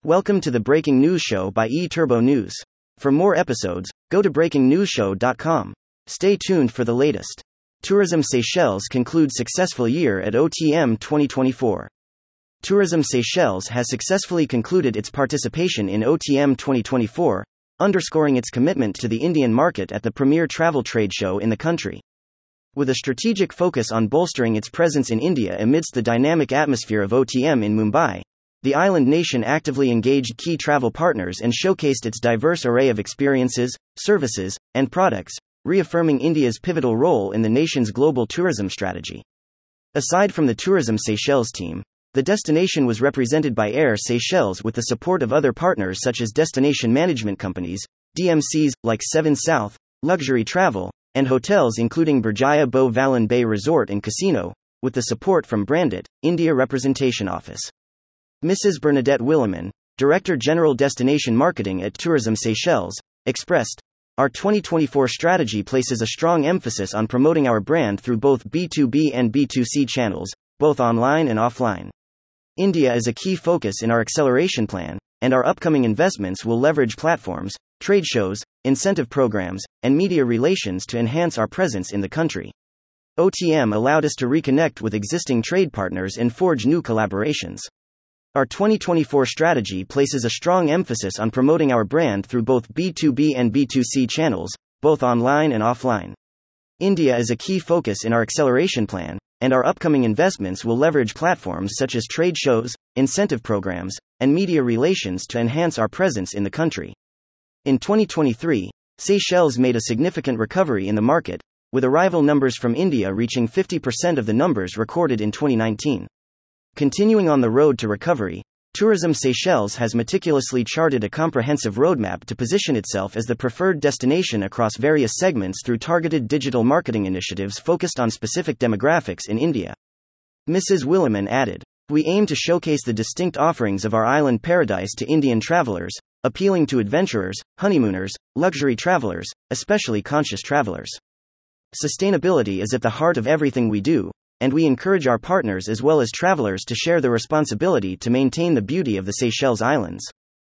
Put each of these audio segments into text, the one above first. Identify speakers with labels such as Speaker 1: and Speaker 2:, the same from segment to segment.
Speaker 1: Welcome to the Breaking News Show by eTurbo News. For more episodes, go to breakingnewsshow.com. Stay tuned for the latest. Tourism Seychelles concludes successful year at OTM 2024. Tourism Seychelles has successfully concluded its participation in OTM 2024, underscoring its commitment to the Indian market at the premier travel trade show in the country. With a strategic focus on bolstering its presence in India amidst the dynamic atmosphere of OTM in Mumbai, the island nation actively engaged key travel partners and showcased its diverse array of experiences, services, and products, reaffirming India's pivotal role in the nation's global tourism strategy. Aside from the Tourism Seychelles team, the destination was represented by Air Seychelles with the support of other partners such as destination management companies, DMCs, like Seven South, Luxury Travel, and hotels including Berjaya Beau Vallon Bay Resort and Casino, with the support from Brandit, India Representation Office. Mrs. Bernadette Williman, Director General Destination Marketing at Tourism Seychelles, expressed, "Our 2024 strategy places a strong emphasis on promoting our brand through both B2B and B2C channels, both online and offline. India is a key focus in our acceleration plan, and our upcoming investments will leverage platforms, trade shows, incentive programs, and media relations to enhance our presence in the country. OTM allowed us to reconnect with existing trade partners and forge new collaborations. Our 2024 strategy places a strong emphasis on promoting our brand through both B2B and B2C channels, both online and offline. India is a key focus in our acceleration plan, and our upcoming investments will leverage platforms such as trade shows, incentive programs, and media relations to enhance our presence in the country." In 2023, Seychelles made a significant recovery in the market, with arrival numbers from India reaching 50% of the numbers recorded in 2019. Continuing on the road to recovery, Tourism Seychelles has meticulously charted a comprehensive roadmap to position itself as the preferred destination across various segments through targeted digital marketing initiatives focused on specific demographics in India. Mrs. Williman added, "We aim to showcase the distinct offerings of our island paradise to Indian travelers, appealing to adventurers, honeymooners, luxury travelers, especially conscious travelers. Sustainability is at the heart of everything we do, and we encourage our partners as well as travelers to share the responsibility to maintain the beauty of the Seychelles Islands."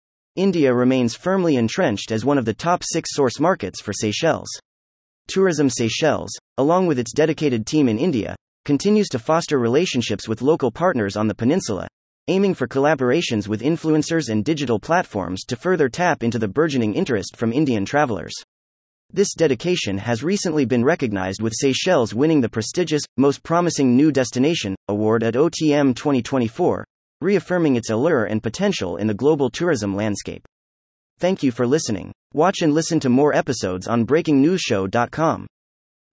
Speaker 1: India remains firmly entrenched as one of the top 6 source markets for Seychelles. Tourism Seychelles, along with its dedicated team in India, continues to foster relationships with local partners on the peninsula, aiming for collaborations with influencers and digital platforms to further tap into the burgeoning interest from Indian travelers. This dedication has recently been recognized with Seychelles winning the prestigious Most Promising New Destination award at OTM 2024, reaffirming its allure and potential in the global tourism landscape. Thank you for listening. Watch and listen to more episodes on breakingnewsshow.com.